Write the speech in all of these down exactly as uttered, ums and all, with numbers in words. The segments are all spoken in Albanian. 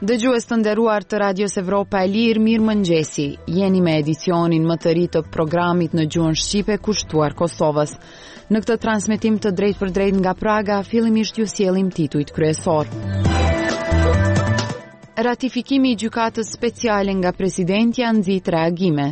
Dëgjues të nderuar të Radios Evropa e Lirë, mirëmëngjesi. Jeni me edicionin më të ri të programit në gjuhën shqipe kushtuar Kosovës. Në këtë transmetim të drejt për drejt nga Praga, fillimisht ju sjellim titujt kryesor. Ratifikimi i gjykatës speciale nga presidentja nxit reagime.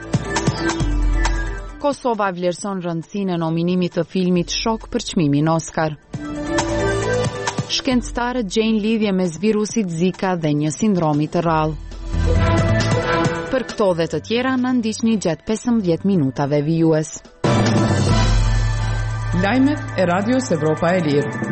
Kosova vlerëson rëndësinë e nominimit të filmit Shok për çmimin Oscar. Shkencëtarët gjejnë lidhje mes virusit Zika dhe një sindromi të rrallë. Për këto dhe të tjera na ndiqni gjatë pesëmbëdhjetë minutave vijues. Lajmet e Radios Evropa e Lirë.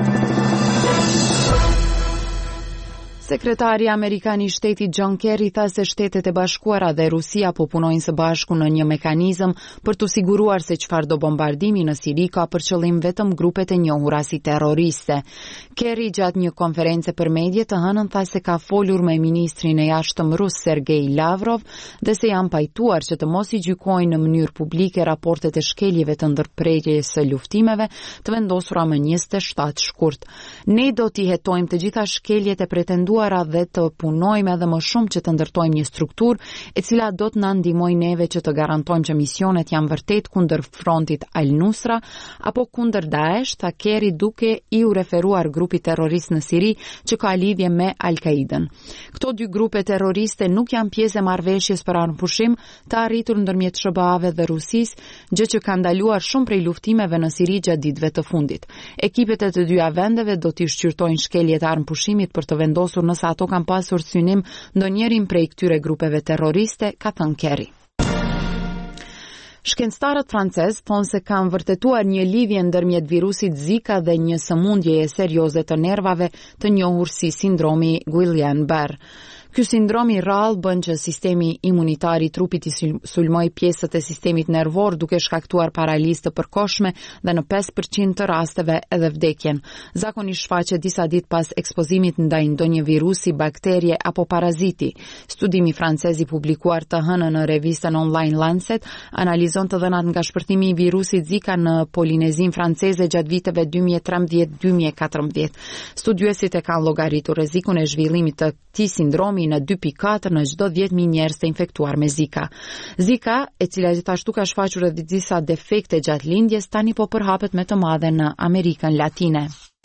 Sekretari Amerikan i Shtetit John Kerry tha se Shtetet e Bashkuara dhe Rusia po punojnë së bashku në një mekanizëm për të siguruar se çfarëdo bombardimi në Siri ka për qëllim vetëm grupet e njohura si terroriste. Kerry gjatë një konferencë për media të hënën tha se ka folur me ministrin e jashtëm rus Sergei Lavrov dhe se janë pajtuar që të mos i gjykojnë në mënyrë publike raportet e shkeljeve të ndërprerjes së luftimeve të vendosura më njëzet e shtatë shkurt. Ne do t'i hetojmë të gjitha shkeljet e pretenduara dhe të punojmë edhe më shumë që të ndërtojmë një strukturë e cila do të na ndihmojë neve që të garantojmë që misionet janë vërtet kundër frontit Al-Nusra apo kundër Daesh, tha Kerry duke i u referuar grupit terrorist në Siri që ka lidhje me Al-Qaidën. Këto dy grupe terroriste nuk janë pjesë e marrëveshjes për armëpushim të arritur ndërmjet S B A-ve dhe Rusisë, gjë që ka ndaluar shumë prej luftimeve në Siri gjatë ditëve të fundit. Ekipet e të dyja vendeve do të shqyrtojnë shkeljet e armëpushimit për të vendosur nëse ato kanë pasur synim ndonjërin prej këtyre grupeve terroriste, ka thënë Kerry. Shkencëtarët francez thonë se kanë vërtetuar një lidhje ndërmjet virusit Zika dhe një sëmundjeje serioze të nervave të njohur si sindromi Guillain-Barré. Ky sindrom i rrallë bën që sistemi imunitar i trupit i sulmoj pjesët e sistemit nervor duke shkaktuar paralizë të përkohshme dhe në pesë përqind të rasteve edhe vdekjen. Zakonisht shfaqet disa ditë pas ekspozimit ndaj ndonjë virusi, bakterie apo paraziti. Studimi francez i publikuar të hënën në revistën online Lancet analizon të dhënat nga shpërthimi i virusit Zika në Polinezin franceze gjatë viteve dy mijë e trembëdhjetë dy mijë e katërmbëdhjetë. Studiuesit e kanë llogaritur rrezikun e zhvillimit të këtij sindromi në dy pikë katër në çdo dhjetë mijë njerëz të infektuar me Zika. Zika, e cila gjithashtu ka shfaqur edhe disa defekte gjatë lindjes, tani po përhapet me të madhe në Amerikën Latine.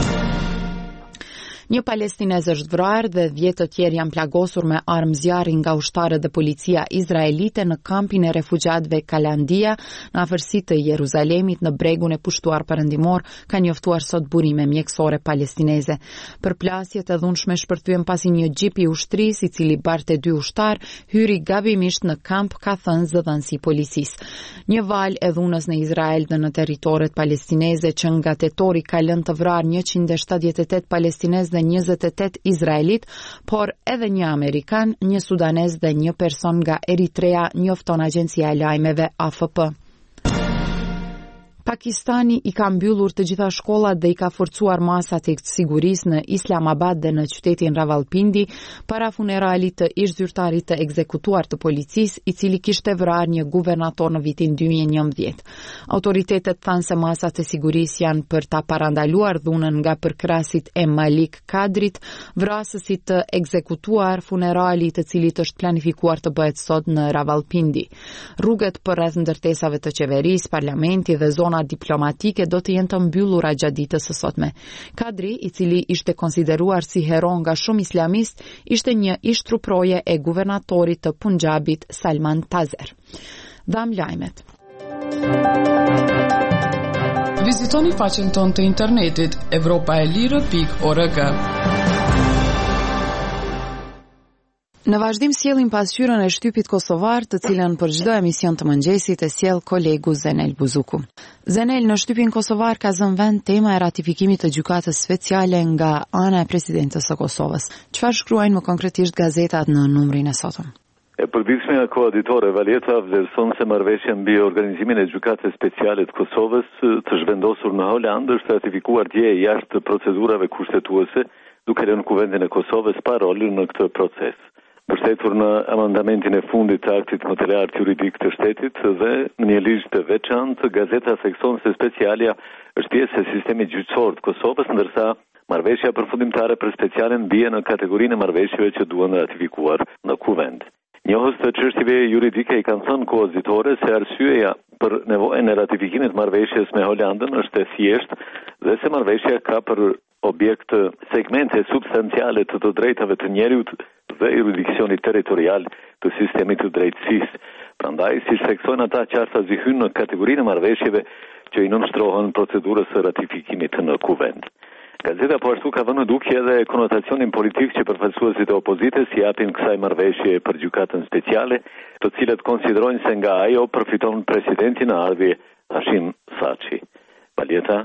Një palestinez është vrarë dhe dhjetë të tjerë janë plagosur me armë zjarri nga ushtarët dhe policia izraelite në kampin e refugjatëve Kalandia në afërsi të Jeruzalemit në bregun e pushtuar perëndimor, ka njoftuar sot burime mjekësore palestineze. Përplasjet e dhunshme shpërthyen pasi një xhip i ushtrisë i cili barte dy ushtar hyri gabimisht në kamp, ka thënë zëdhënësi policisë. Një valë e dhunës në Izrael dhe në territoret palestineze që nga tetori ka lënë të vrarë njëqind e shtatëdhjetë e tetë palestinezë dhe njëzet e tetë izraelit, por edhe një amerikan, një sudanez dhe një person nga Eritrea, njofton agjencia e lajmeve A F P. Pakistani i ka mbyllur të gjitha shkollat dhe i ka forcuar masat e sigurisë në Islamabad dhe në qytetin Rawalpindi para funeralit të ish zyrtarit të ekzekutuar të policisë, i cili kishte vrarë një guvernator në vitin dy mijë e njëmbëdhjetë. Autoritetet thanë se masat e sigurisë janë për ta parandaluar dhunën nga përkrasit e Malik Kadrit, vrasësit të ekzekutuar, funerali të cilit është planifikuar të bëhet sot në Rawalpindi. Rrugët përreth ndërtesave të qeverisë, parlamenti dhe zona diplomatike do të jenë të mbyllura gjatë ditës së sotme. Kadri, i cili ishte konsideruar si hero nga shumë islamist, ishte një ish truproje e guvernatorit të Punjabit Salman Taseer. Dham lajmet. Vizitoni faqen tonë të internetit evropaelire pikë org. Në vazhdim sjellim pasqyrën e shtypit kosovar, të cilën për çdo emision të mëngjesit e sjell kolegu Zenel Buzuku. Zenel, në shtypin kosovar ka zënë vend tema e ratifikimit të gjykatës speciale nga ana e presidentës së Kosovës. Çfarë shkruajnë më konkretisht gazetat në numrin e sotëm? E përditshmja koaditore Valjeta vlerëson se marrëveshja mbi organizimin e gjykatës speciale të Kosovës të zhvendosur në Holand është ratifikuar dje jashtë procedurave kushtetuese, duke lënë kuvendin e Kosovës pa rolin në këtë proces. Mbështetur në amandamentin e fundit të aktit më të lartë juridik të shtetit dhe në një ligj të veçantë, gazeta thekson se specialja është pjesë e sistemit gjyqësor të Kosovës, ndërsa marrëveshja përfundimtare për specialen bie në kategorinë e marrëveshjeve që duhen ratifikuar në kuvend. Njohës të çështjeve juridike i kanë thënë kuozitore se arsyeja për nevojën e ratifikimit të marrëveshjes me Holandën është e thjeshtë dhe se marrëveshja ka për objekt segmente substanciale të të drejtave të njeriut dhe jurisdiksionit territorial të sistemit të drejtësisë. Prandaj, si theksojnë ata, qartazi hyn në kategorinë e marrëveshjeve që i nënshtrohen procedurës së ratifikimit në kuvend. Gazeta po ashtu ka vënë në dukje edhe konotacionin politik që përfaqësuesit e opozitës i japin kësaj marrëveshje për gjykatën speciale, të cilët konsiderojnë se nga ajo përfiton presidenti në ardhje Hashim Thaçi. Valieta?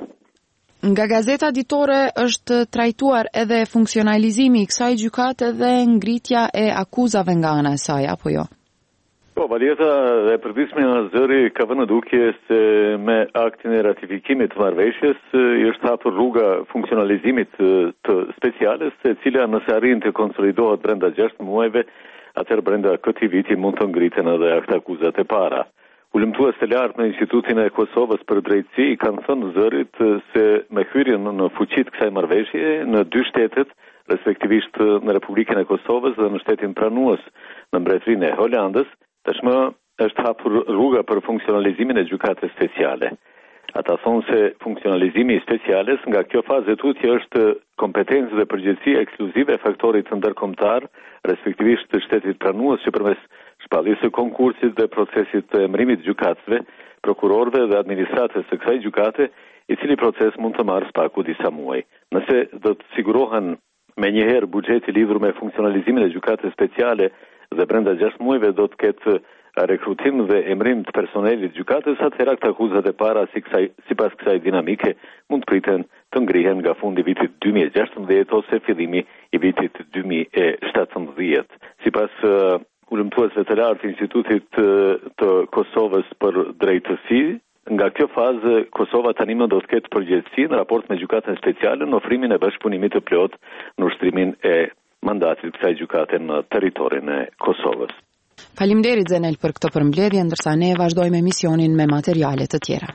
Nga gazeta ditore është trajtuar edhe funksionalizimi i kësaj gjykate dhe ngritja e akuzave nga ana e saj, apo jo? Po, Valieta dhe përdismi në zëri ka vënë në dukje se me aktin e ratifikimit të marrëveshjes i është hapur rruga funksionalizimit të speciales, e cila nëse arrin të konsolidohet brenda gjashtë muajve, atëherë brenda këtij viti mund të ngriten edhe akta akuzat e para. Ulëmtues të lartë në Institutin e Kosovës për drejtësi i kanë thënë zërit se me hyrjen në fuqi të kësaj marrëveshje në dy shtetet, respektivisht në Republikën e Kosovës dhe në shtetin pranues në Mbretërinë e Holandës, tashmë është hapur rruga për funksionalizimin e gjykatës speciale. Ata thonë se funksionalizimi i speciales nga kjo fazë e tutje është kompetencë dhe përgjegjësi ekskluzive e faktorit ndërkombëtar, respektivisht të shtetit pranues që përmes shpalljes së konkursit dhe procesit të emërimit të gjykatësve, prokurorëve dhe administratës së kësaj gjykate, i cili proces mund të marrë spaku disa muaj. Nëse do të sigurohen menjëherë buxheti lidhur me funksionalizimin e gjykatës speciale dhe brenda gjashtë muajve do të ketë rekrutim dhe emërim të personelit gjykatës, atëherë akta akuzat e para si kësaj, sipas kësaj dinamike mund të priten të ngrihen nga fundi vitit dy mijë e gjashtëmbëdhjetë ose fillimi i vitit dy mijë e shtatëmbëdhjetë. Sipas uh, ulëmtuesve të lartë të Institutit të Kosovës për drejtësi, nga kjo fazë Kosova tani më do të ketë përgjegjësi në raport me gjykatën speciale në ofrimin e bashkëpunimit të plotë në ushtrimin e mandatit kësaj gjykate në territorin e Kosovës. Faleminderit Zenel për këtë përmbledhje, ndërsa ne vazhdojmë emisionin me materiale të tjera.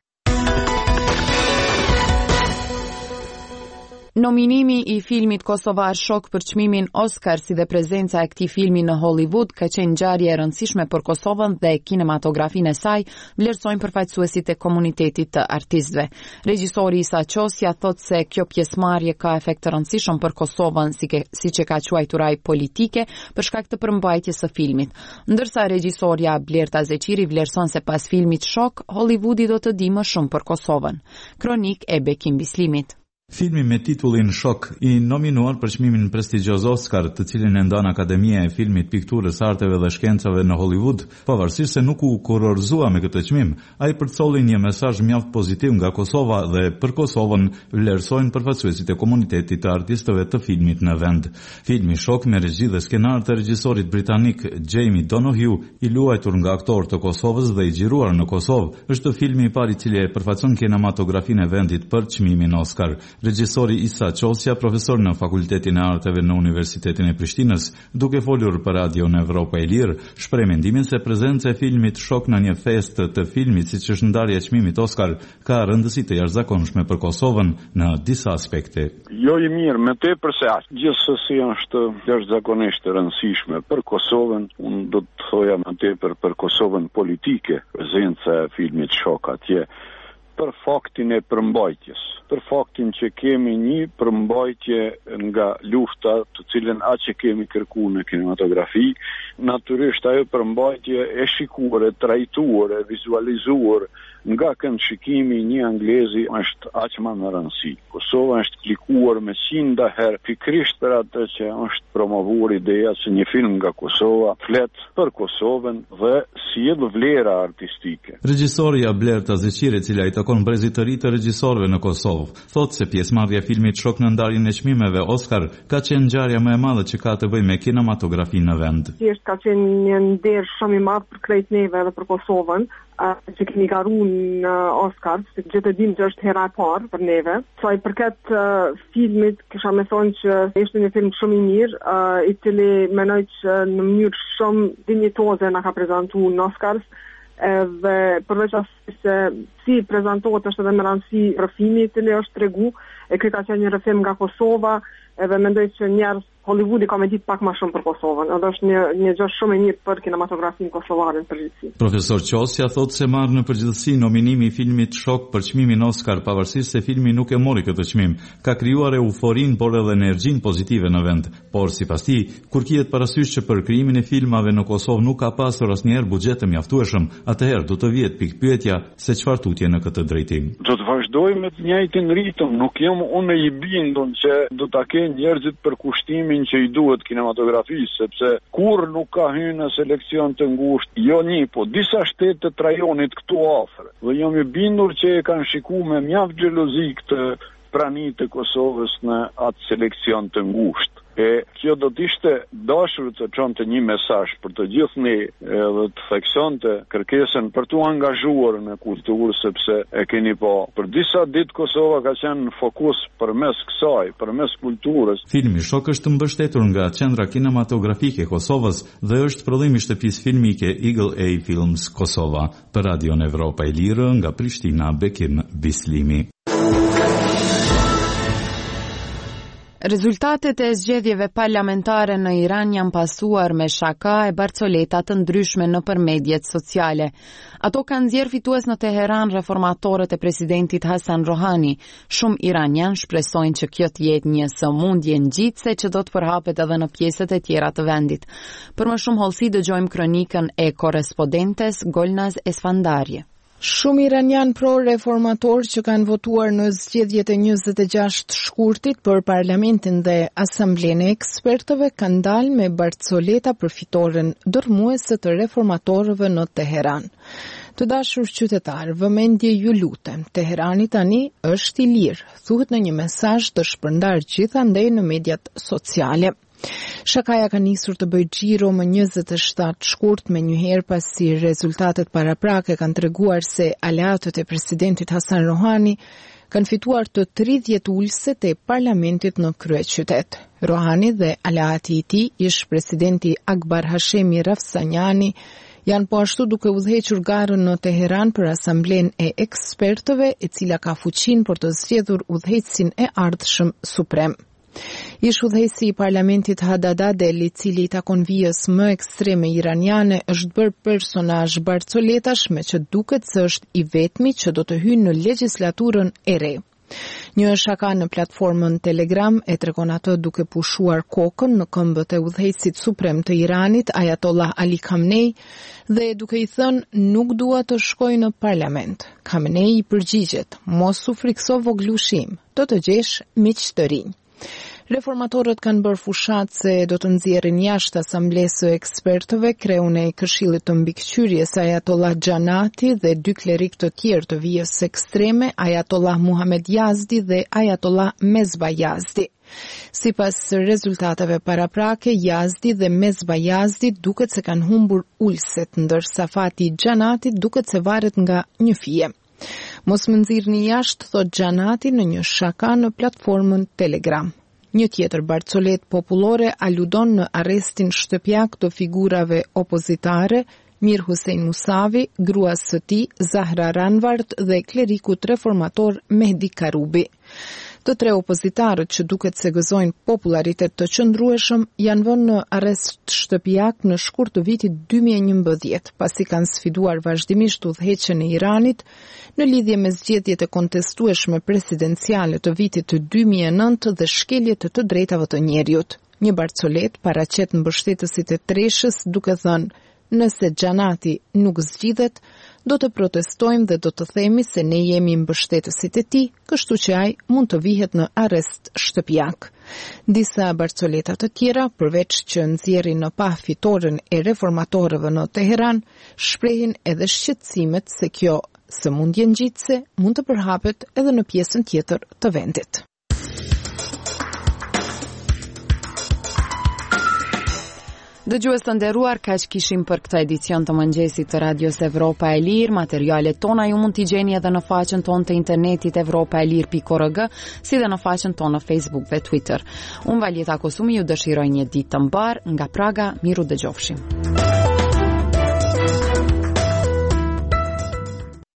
Nominimi i filmit kosovar Shok për çmimin Oscar si dhe prezenca e këtij filmi në Hollywood ka qenë ngjarje e rëndësishme për Kosovën dhe kinematografinë e saj, vlerësojnë përfaqësuesit e komunitetit të artistëve. Regjisori Isa Qosja thotë se kjo pjesëmarrje ka efekt të rëndësishëm për Kosovën, si ke, siç e ka quajtur ai politike, për shkak të përmbajtjes së filmit. Ndërsa regjisorja Blerta Zeqiri vlerëson se pas filmit Shok, Hollywoodi do të di më shumë për Kosovën. Kronik e Bekim Bislimit. Filmi me titullin Shok i nominuar për çmimin prestigjioz Oscar, të cilin e ndan Akademia e Filmit, Pikturës, Arteve dhe Shkencave në Hollywood, pavarësisht se nuk u kurorëzua me këtë çmim, ai përcolli një mesazh mjaft pozitiv nga Kosova dhe për Kosovën vlerësojnë përfaqësuesit e komunitetit të artistëve të filmit në vend. Filmi Shok me regji dhe skenar të regjisorit britanik Jamie Donoghue, i luajtur nga aktor të Kosovës dhe i xhiruar në Kosovë, është filmi i parë i cili e përfaqëson kinematografinë e vendit për çmimin Oscar. Regjisori Isa Qosja, profesor në Fakultetin e Arteve në Universitetin e Prishtinës, duke folur për Radio në Evropa e Lirë, shpreh mendimin se prezenca e filmit Shok në një festë të filmit, siç është ndarja e çmimit Oscar, ka rëndësi të jashtëzakonshme për Kosovën në disa aspekte. Jo i mirë, me tepër se aq. Gjithsesi është jashtëzakonisht e rëndësishme për Kosovën, unë do të thoja më tepër për Kosovën politike, prezenca e filmit Shok atje, për faktin e përmbajtjes, për faktin që kemi një përmbajtje nga lufta të cilën aq që kemi kërkuar në kinematografi, natyrisht ajo përmbajtje e shikuar, e trajtuar, e vizualizuar nga këndshikimi i një anglezi është aq më në rëndësi. Kosova është klikuar me qindë herë pikrisht për atë që është promovuar ideja se një film nga Kosova flet për Kosovën dhe sjell vlera artistike. Regjisoria Blerta Zeqiri, e cila i takon brezit të ri të regjisorëve në Kosovë, thotë se pjesëmarrja e filmit Shok në ndarjen e çmimeve Oscar ka qenë ngjarja më e madhe që ka të bëjë me kinematografinë në vend. Thjesht ka qenë një nder shumë i madh për krejt neve dhe për Kosovën, që kemi garuar në Oscar, se gjithë e dim që është hera e parë për neve. Sa i përket uh, filmit, kisha me thonë që ishte një film shumë i mirë, uh, i cili menoj që në mënyrë shumë dinjitoze na ka prezentuar në Oscars, edhe përveç asaj se si prezantohet është edhe me rëndësi rrëfimi i cili është tregu, e ky ka qenë një rrëfim nga Kosova, edhe mendoj që njerëz Hollywoodi ka me ditë pak më shumë për Kosovën, edhe është një, një gjë shumë e mirë për kinematografinë kosovare në përgjithësi. Profesor Qosja thotë se marrë në përgjithësi nominimi i filmit Shok për çmimin Oscar, pavarësisht se filmi nuk e mori këtë çmim. Ka krijuar euforinë por edhe energjinë pozitive në vend, por sipas tij, kur kihet parasysh që për krijimin e filmave në Kosovë nuk ka pasur asnjëherë buxhet të mjaftueshëm, atëherë do të vihet pikë pyetja se çfarë tutje në këtë drejtim. Do të vazhdojmë me të njëjtin ritëm, nuk jam unë i bindur që do ta kenë njerëzit për kushtimin që i duhet kinematografisë, sepse kur nuk ka hyrë në selekcion të ngushtë, jo një, po disa shtete të rajonit këtu afër. Dhe jam i bindur që e kanë shikuar me mjaft xhelozi këtë praninë e Kosovës në atë selekcion të ngushtë. E kjo do të ishte dashur të çonte një mesazh për të gjithë ne edhe të theksonte kërkesën për të angazhuar në kulturë, sepse e keni po për disa ditë Kosova ka qenë në fokus përmes kësaj, përmes kulturës. Filmi Shok është mbështetur nga Qendra Kinematografike e Kosovës dhe është prodhim i shtëpisë filmike Eagle A Films Kosova. Për Radion Evropa e Lirë nga Prishtina, Bekim Bislimi. Rezultatet e zgjedhjeve parlamentare në Iran janë pasuar me shaka e barcoleta të ndryshme nëpër medjet sociale. Ato kanë nxjerrë fitues në Teheran reformatorët e presidentit Hasan Rohani. Shumë iranian shpresojnë që kjo të jetë një sëmundje ngjitse që do të përhapet edhe në pjesët e tjera të vendit. Për më shumë hollësi dëgjojmë kronikën e korrespondentes Golnaz Esfandarje. Shumë iranian pro-reformator që kanë votuar në zgjedhjet e njëzet e gjashtë shkurtit për parlamentin dhe asamblenë e ekspertëve kanë dalë me barcoleta për fitoren dërmuese të reformatorëve në Teheran. Të dashur qytetar, vëmendje ju lutem, Teherani tani është i lirë, thuhet në një mesazh të shpërndar gjithandej në mediat sociale. Shakaja ka nisur të bëjë xhiro më njëzet e shtatë shkurt me njëherë pasi rezultatet paraprake kanë treguar se aleatët e presidentit Hasan Rohani kanë fituar të tridhjetë ulëset e parlamentit në kryeqytet. Rohani dhe aleati i tij, ish presidenti Akbar Hashemi Rafsanjani, janë po ashtu duke udhëhequr garën në Teheran për asamblenë e ekspertëve, e cila ka fuqinë për të zgjedhur udhëheqësin e ardhshëm suprem. Ish udhëheqësi i parlamentit Hadadadel, i cili i takon vijës më ekstreme iraniane, është bërë personazh barcoletash, me që duket se është i vetmi që do të hyjë në legjislaturën e re. Një shaka në platformën Telegram e tregon atë duke pushuar kokën në këmbët e udhëheqësit suprem të Iranit, Ayatollah Ali Khamenei, dhe duke i thënë nuk dua të shkoj në parlament. Khamenei i përgjigjet: mos u frikso voglushim, do të gjesh miq të rinj. Reformatorët kanë bërë fushat se do të nxjerrin jashtë asamblesë së ekspertëve kreun e Këshillit të Mbikëqyrjes Ayatollah Xhanati dhe dy klerik të tjerë të vijës ekstreme, Ayatollah Muhammad Yazdi dhe Ayatollah Mezba Yazdi. Sipas rezultateve paraprake, Yazdi dhe Mezba Yazdi duket se kanë humbur ulëset, ndërsa fati i Xhanatit duket se varet nga një fije. Mos më nxirrni jashtë, thot Xhanati në një shaka në platformën Telegram. Një tjetër barcolet popullore aludon në arrestin shtëpiak të figurave opozitare, Mir Hussein Musavi, gruas së tij Zahra Ranvart dhe klerikut reformator Mehdi Karubi. Të tre opozitarët që duket se gëzojnë popularitet të qëndrueshëm janë vënë në arrest shtëpiak në shkurt të vitit dy mijë e njëmbëdhjetë, pasi kanë sfiduar vazhdimisht udhëheqjen e Iranit në lidhje me zgjedhjet e kontestueshme presidenciale të vitit të dy mijë e nëntë dhe shkeljet të të drejtave të njerëzit. Një barcolet paraqet mbështetësit e treshës duke thënë: nëse Xhanati nuk zgjidhet, do të protestojmë dhe do të themi se ne jemi mbështetësit e tij, kështu që ai mund të vihet në arrest shtëpiak. Disa barcoleta të tjera, përveç që nxjerrin në pa fitoren e reformatorëve në Teheran, shprehin edhe shqetësimet se kjo sëmundje ngjitse mund të përhapet edhe në pjesën tjetër të vendit. Dëgjues të nderuar, kaq kishim për këtë edicion të mëngjesit të Radios Evropa e Lirë. Materialet tona ju mund t'i gjeni edhe në faqen tonë të internetit evropa e lirë pikë org, si dhe në faqen tonë në Facebook dhe Twitter. Unë Valjeta Kosumi ju dëshiroj një ditë të mbar nga Praga, miru dëgjofshim.